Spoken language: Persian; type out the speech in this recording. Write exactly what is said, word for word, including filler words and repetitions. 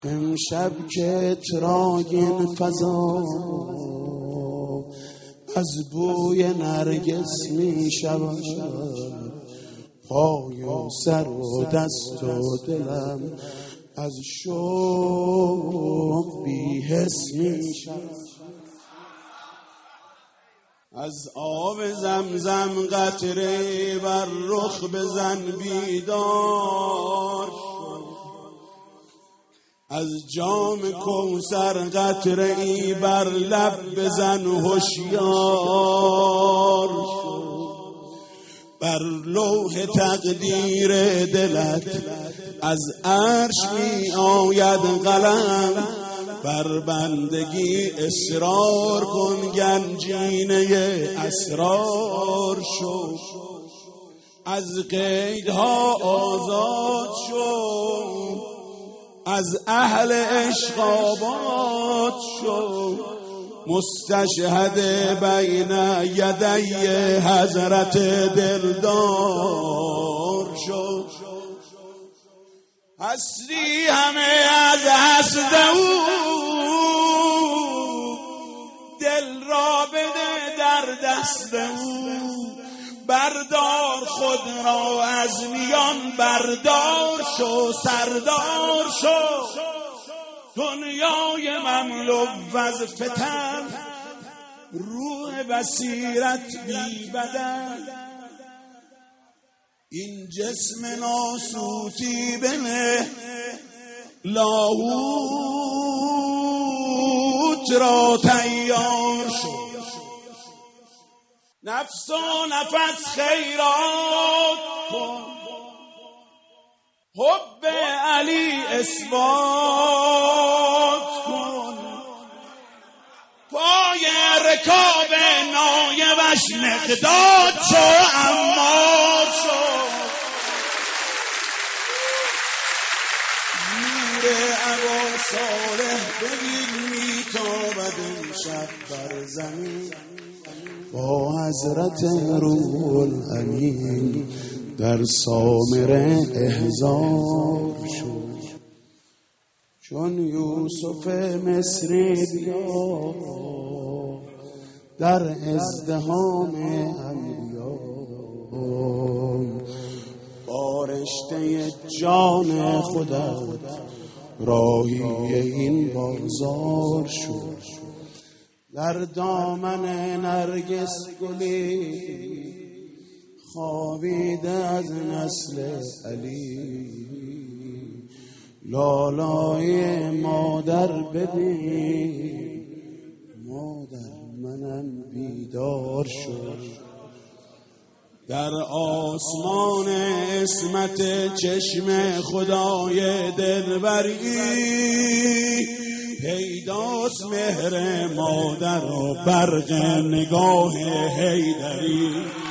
امشب که تراگین فضا از بوی نرگس می شود، پای و سر و دست و دلم از شوق بی حس می شود. از آب زمزم قطره بر رخ بزن بیدار، از جام کوثر قطره ای بر لب بزن هوشیار. بر لوح تقدیر دلت از عرش می آید قلم، بر بندگی اصرار کن گنجینه اسرار شو. از قیدها آزاد شو، از اهل عشق آباد شو. مستشهد بین یدی حضرت دلدار شو. هستی همه از حسد او، دل را بده در دست او. بردار خود را از میان، بردار شو سردار شو. دنیای مملو از فتن، روح بصیرت بی بدن. این جسم ناسوتی بنه، لاهوت را تیار شو. نفس و نفس خیرات کن، حب علی اثبات کن. پای رکاب نایبش مقداد شو، امار شو. نور ابا صالح ببین میتابد امشب بر زمین، با حضرت روح الامین در سامره احضار شو. چون یوسف مصری بیا در ازدحام انبیا، با رشته جان خودت راهی این بازار شو. در دامن نرگس گلی خوابیده از نسل علی، لالای مادر ببین، مادر منم بیدار شد. در آسمان عصمت چشم خدای دلبری، پیداست مهر مادر و برق نگاه حیدری.